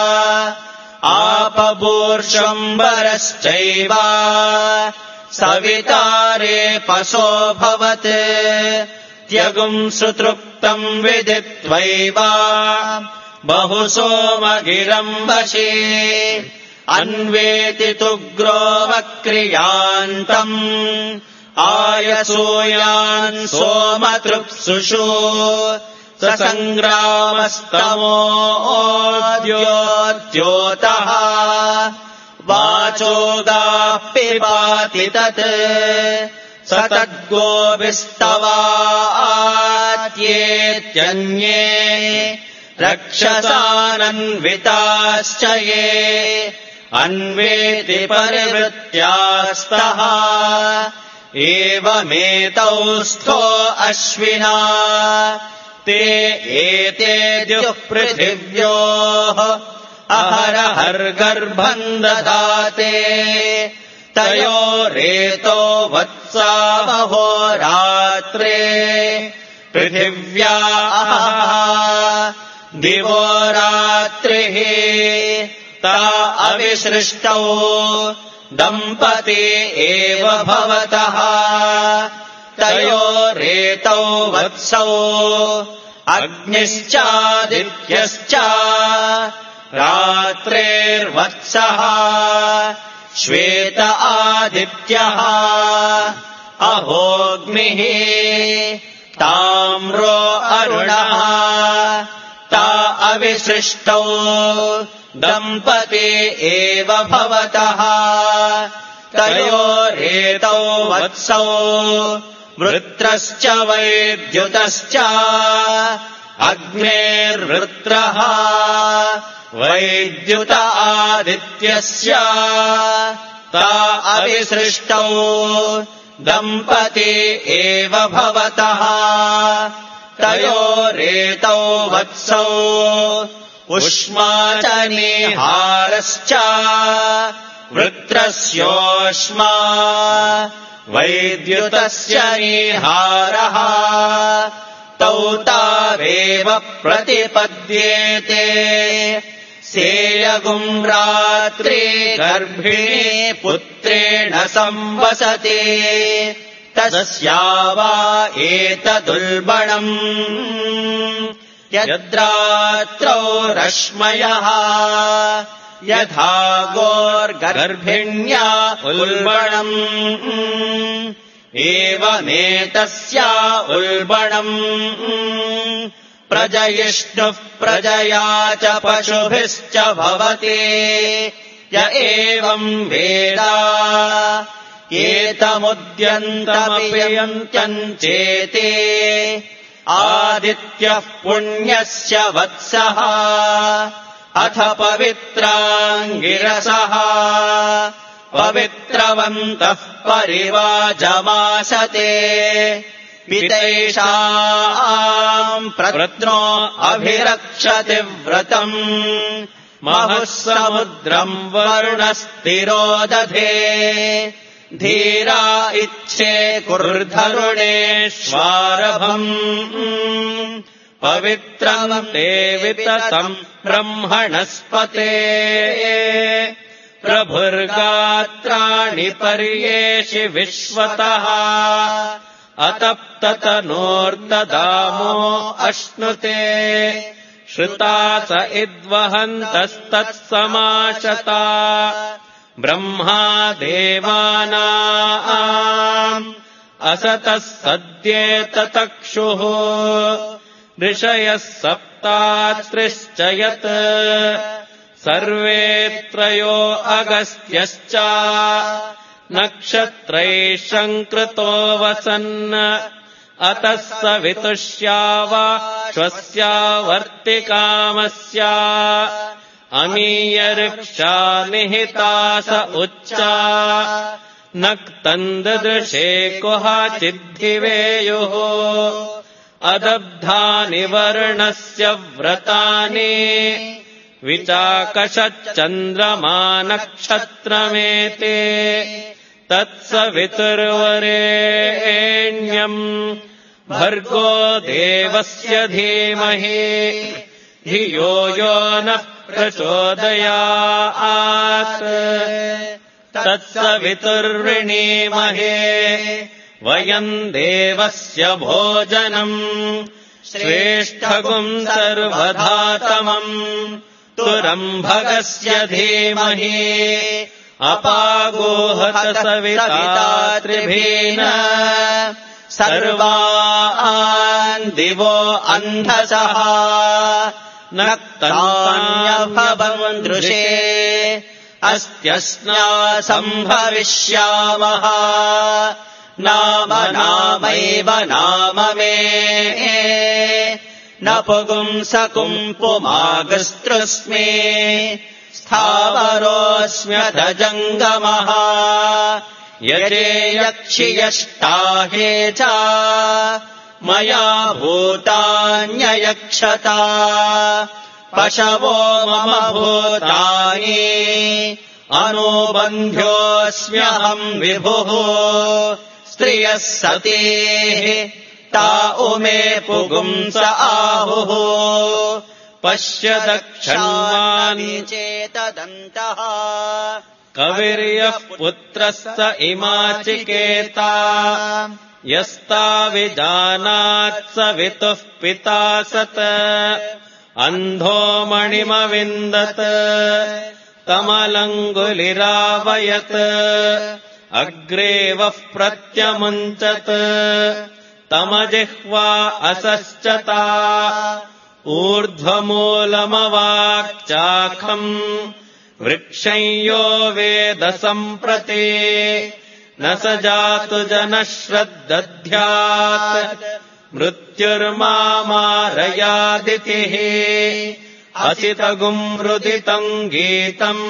आपबूर्षम्बरश्चैव सवितारे पशोऽभवत् त्यगुम् सुतृप्तम् विदित्वैव बहुसोमगिरम् वशे अन्वेति तुग्रो वक्रियान्तम् आयसूयान् सोमतृप्सुषु ससङ्ग्रामस्तमोद्योत्योतः वाचोदापिपाति तत् स तद्गोभिस्तवात्येत्यन्ये रक्षसानन्विताश्च ये अन्वेति परिवृत्यास्तः एवमेतौ स्थो अश्विना ते एते द्युः पृथिव्योः अहरहर्गर्भम् ददाते तयोरेतो वत्सा महोरात्रे पृथिव्या दिवो रात्रिः ता अविसृष्टौ दम्पती एव भवतः तयोरेतौ वत्सौ अग्निश्चादित्यश्च रात्रेर्वत्सः श्वेत आदित्यः अहोऽग्निः ताम्रो अरुणः ता अविसृष्टौ दम्पती एव भवतः तयोरेतौ वत्सौ वृत्रश्च वैद्युतश्च अग्नेर्वृत्रः वैद्युत आदित्यस्य ता अविसृष्टौ दम्पती एव भवतः तयोरेतौ वत्सौ उष्मा च निहारश्च वृत्रस्योष्मा वैद्युतस्य निहारः तौ तावेव प्रतिपद्येते सेयगुम् रात्रि गर्भिणी पुत्रेण संवसते तस्या वा एतदुल्बणम् यद्रात्रौ रश्मयः यथा गोर्गर्भिण्या उल्बणम् एवमेतस्या उल्बणम् प्रजयिष्णुः प्रजया च पशुभिश्च भवति य एवम् वेद एतमुद्यन्तमपियन्तम् चेते आदित्यः पुण्यस्य वत्सः अथ पवित्राङ्गिरसः पवित्रवन्तः परिवाजमासते पितैषाम् प्रत्नो अभिरक्षति व्रतम् महुःसमुद्रम् वरुणस्तिरोदधे धीरा इच्छे कुर्धरुणेष्वारभम् पवित्रम् ते विततम् ब्रह्मणस्पते प्रभुर्गात्राणि पर्येषि विश्वतः अतप्ततनोर्ददामो अश्नुते श्रुता स इद्वहन्तस्तत्समाशता ब्रह्मा देवानाम् असतः सद्येततक्षुः ऋषयः सप्तात्रिश्च यत् सर्वे त्रयो अगस्त्यश्च नक्षत्रैः शङ्कृतो वसन् अतः सवितुष्यावा श्वस्यावर्तिकामस्या अमीयऋक्षा निहिता स उच्चा नक्तन्ददृशे कुहाचिद्धिवेयुः अदब्धानि वर्णस्य व्रतानि विचाकषच्चन्द्रमा नक्षत्रमेते तत्सवितुर्वरेण्यम् भर्गो देवस्य धीमहि धियो यो नः प्रचोदयात् तत्सवितुर्वृणीमहे वयम् देवस्य भोजनम् श्रेष्ठगुम् सर्वधातमम् तुरम्भगस्य धीमहि अपागोहत सविता त्रिभीन सर्वान् दिवो अन्धसः नक्तान्यभवन् दृशे अस्त्यस्ना सम्भविष्यामः नाम नामैव नाम मे न पुगुंसकुम् पुमागस्त्रुस्मि स्थावरोऽस्म्यथ जङ्गमः यजे यक्षि यष्टाहे च मया भूतान्ययक्षता पशवो मम भूतानि अनुबन्ध्योऽस्म्यहम् विभुः स्त्रियः सतीः ता उमे पुगुंस आहुः पश्य दक्षिणानि चेतदन्तः कविर्यः पुत्रस्य इमाचिकेता यस्ताविजानात् सवितुः पिता सत् अन्धो मणिमविन्दत् कमलङ्गुलिरावयत् अग्रे वः प्रत्यमुञ्चत् तमजिह्वा असश्चता ऊर्ध्वमूलमवाक्चाखम् वृक्षं यो वेद सम्प्रति न स जातु जनः श्रद्दध्यात् मृत्युर्मामारयादितिः असितगुम् रुदितम् गीतम्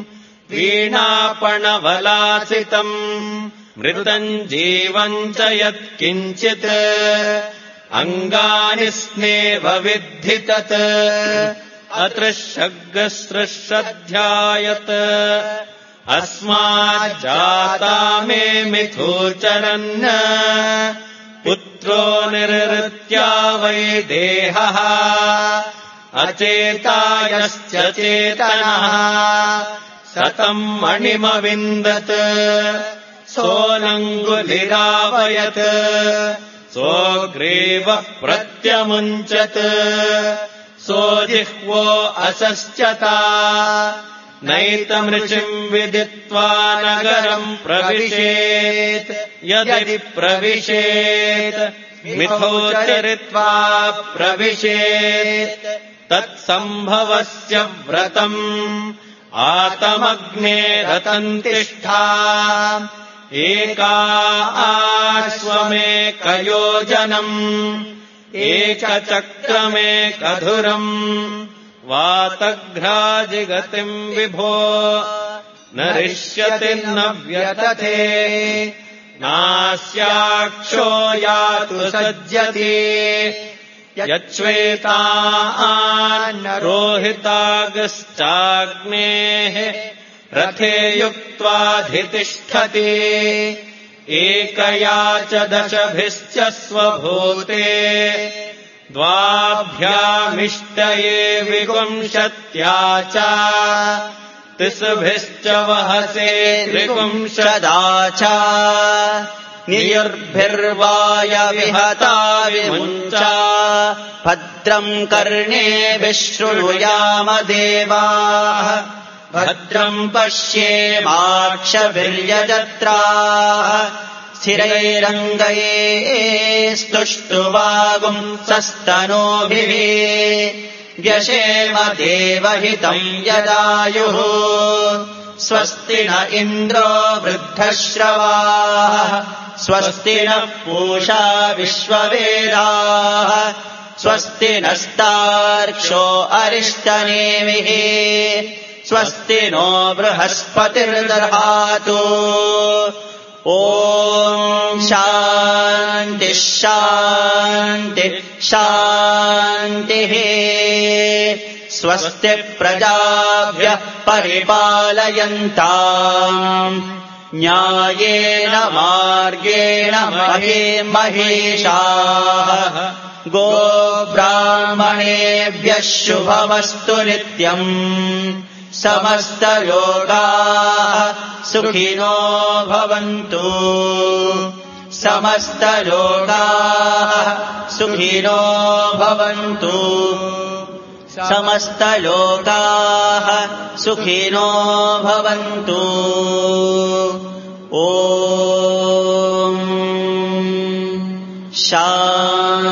वीणापणवलासितम् मृतम् जीवम् च यत्किञ्चित् अङ्गानि स्नेव विद्धि तत् अतृषग्गसृष्यध्यायत् अस्माज्जाता मे मिथुचरन् पुत्रो निर्वृत्या वै देहः अचेतायश्च चेतनः शतम् मणिमविन्दत् सोऽलङ्गुलिरावयत् सोऽग्रीवः प्रत्यमुञ्चत् सोऽजिह्वो असश्चता नैतमृषिम् विदित्वा नगरम् प्रविशेत् यदि प्रविशेत् मिथो चरित्वा प्रविशेत् तत्सम्भवस्य व्रतम् आतमग्ने रतम् तिष्ठा एकाश्वमेकयोजनम् एकचक्रमेकधुरम् वातघ्राजिगतिम् विभो नरिष्यति न व्यतते नास्याक्षो यातु सज्जति यच्छ्वेतान् रोहितागश्चाग्नेः रथे युक्त्वाधितिष्ठति एकया च दशभिश्च स्वभूते द्वाभ्यामिष्टये विपुंशत्या च तिसभिश्च वहसे त्रिपुंशदा च नियुर्भिर्वाय विहता विमुञ्चा भद्रम् कर्णेभिः शृणुयाम देवाः भद्रम् पश्येमाक्षभिर्यजत्राः स्थिरैरङ्गैः स्तुष्टुवागुंसस्तनूभिः व्यशेम देवहितम् यदायुः स्वस्ति न इन्द्रो वृद्धश्रवाः स्वस्ति नः पूषा विश्ववेदाः स्वस्ति नस्तार्क्ष्यो अरिष्टनेमिः स्वस्ति नो बृहस्पतिर्दधातु ॐ शान्तिः शान्तिः शान्तिः स्वस्ति प्रजाभ्यः परिपालयन्ताम् न्यायेन मार्गेण महीं महिषाः गोब्राह्मणेभ्यः शुभमस्तु नित्यम् समस्तलोकाः सुखिनो भवन्तु समस्तलोकाः सुखिनो भवन्तु समस्तलोकाः सुखिनो भवन्तु ॐ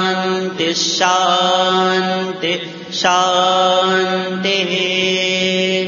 शान्तिः शान्तिः शान्तिः